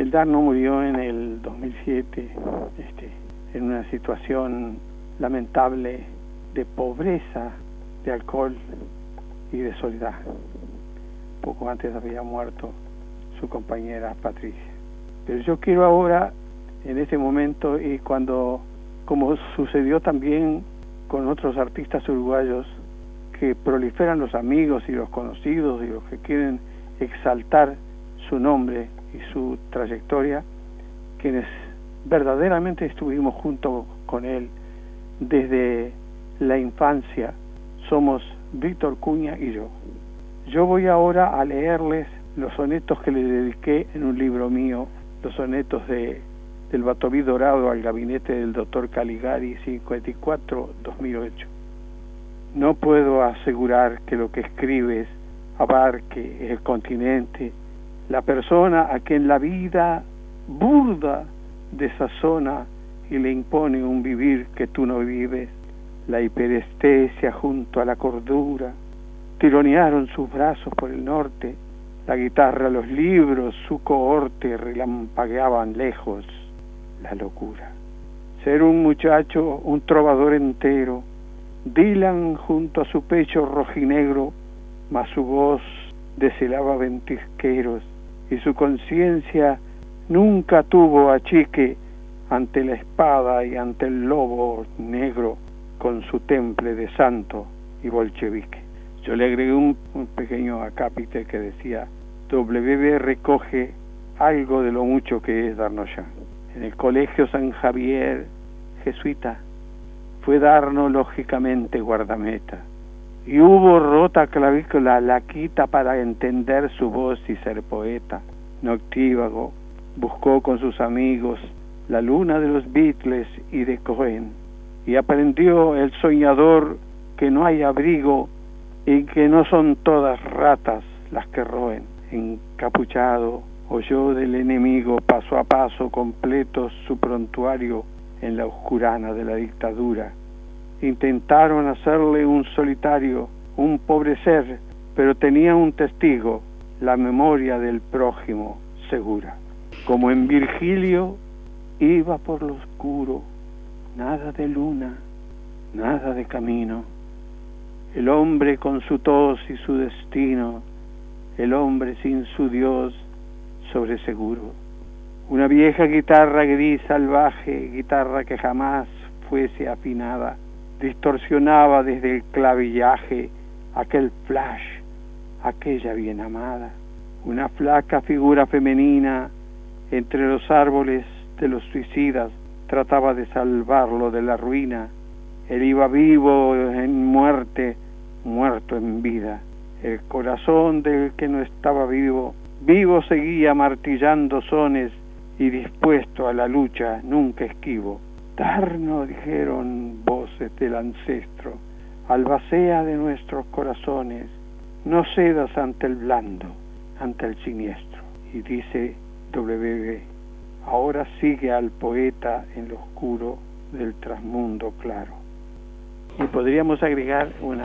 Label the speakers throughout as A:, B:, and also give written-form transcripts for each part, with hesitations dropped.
A: El Darno murió en el 2007, en una situación lamentable de pobreza, de alcohol y de soledad. Poco antes había muerto su compañera Patricia. Pero yo quiero ahora, en este momento, y como sucedió también con otros artistas uruguayos, que proliferan los amigos y los conocidos y los que quieren exaltar su nombre y su trayectoria, quienes verdaderamente estuvimos junto con él desde la infancia, somos Víctor Cuña y yo. Yo voy ahora a leerles los sonetos que le dediqué en un libro mío, los sonetos del Batoví Dorado al gabinete del doctor Caligari, 54-2008. No puedo asegurar que lo que escribes abarque el continente, la persona a quien la vida burda desazona y le impone un vivir que tú no vives. La hiperestesia junto a la cordura, tironearon sus brazos por el norte, la guitarra, los libros, su cohorte relampagueaban lejos la locura. Ser un muchacho, un trovador entero, Dylan junto a su pecho rojinegro, mas su voz deshelaba ventisqueros y su conciencia nunca tuvo achique ante la espada y ante el lobo negro con su temple de santo y bolchevique. Yo le agregué un pequeño acápite que decía: WB recoge algo de lo mucho que es Darnoyan. En el colegio San Javier, jesuita, fue Darno lógicamente guardameta, y hubo rota clavícula la quita para entender su voz y ser poeta. Noctívago, buscó con sus amigos la luna de los Beatles y de Cohen, y aprendió el soñador que no hay abrigo y que no son todas ratas las que roen. Encapuchado, oyó del enemigo paso a paso completo su prontuario en la oscurana de la dictadura. Intentaron hacerle un solitario, un pobre ser, pero tenía un testigo, la memoria del prójimo segura. Como en Virgilio, iba por lo oscuro, nada de luna, nada de camino. El hombre con su tos y su destino, el hombre sin su Dios sobre seguro. Una vieja guitarra gris salvaje, guitarra que jamás fuese afinada, distorsionaba desde el clavillaje aquel flash, aquella bien amada. Una flaca figura femenina entre los árboles de los suicidas trataba de salvarlo de la ruina. Él iba vivo en muerte, muerto en vida. El corazón del que no estaba vivo, vivo seguía martillando sones y dispuesto a la lucha, nunca esquivo. Darno, dijeron voces del ancestro, albacea de nuestros corazones, no cedas ante el blando, ante el siniestro. Y dice WB, ahora sigue al poeta en lo oscuro del trasmundo claro. Y podríamos agregar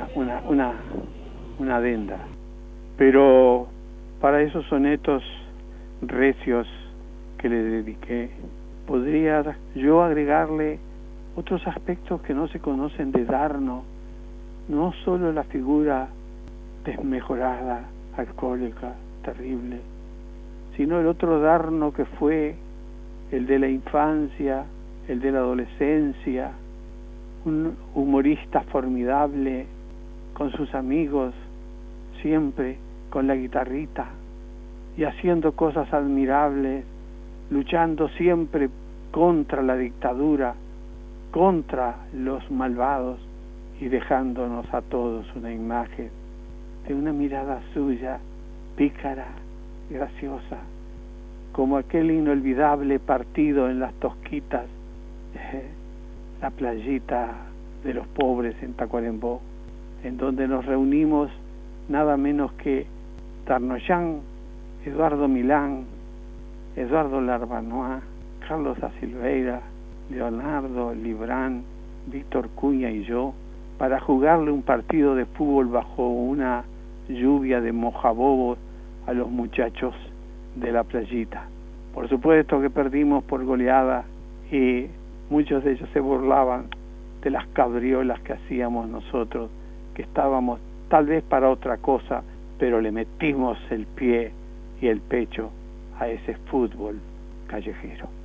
A: una adenda, pero para esos sonetos recios que le dediqué, podría yo agregarle otros aspectos que no se conocen de Darno, no solo la figura desmejorada, alcohólica, terrible, sino el otro Darno que fue el de la infancia, el de la adolescencia, un humorista formidable con sus amigos, siempre con la guitarrita y haciendo cosas admirables, luchando siempre contra la dictadura, contra los malvados y dejándonos a todos una imagen de una mirada suya, pícara, graciosa, como aquel inolvidable partido en las Tosquitas, la playita de los pobres en Tacuarembó, en donde nos reunimos nada menos que Darnoyan, Eduardo Milán, Eduardo Larbanois, Carlos da Silveira, Leonardo Librán, Víctor Cuña y yo, para jugarle un partido de fútbol bajo una lluvia de mojabobos a los muchachos de la playita. Por supuesto que perdimos por goleada y muchos de ellos se burlaban de las cabriolas que hacíamos nosotros, que estábamos tal vez para otra cosa, pero le metimos el pie y el pecho a ese fútbol callejero.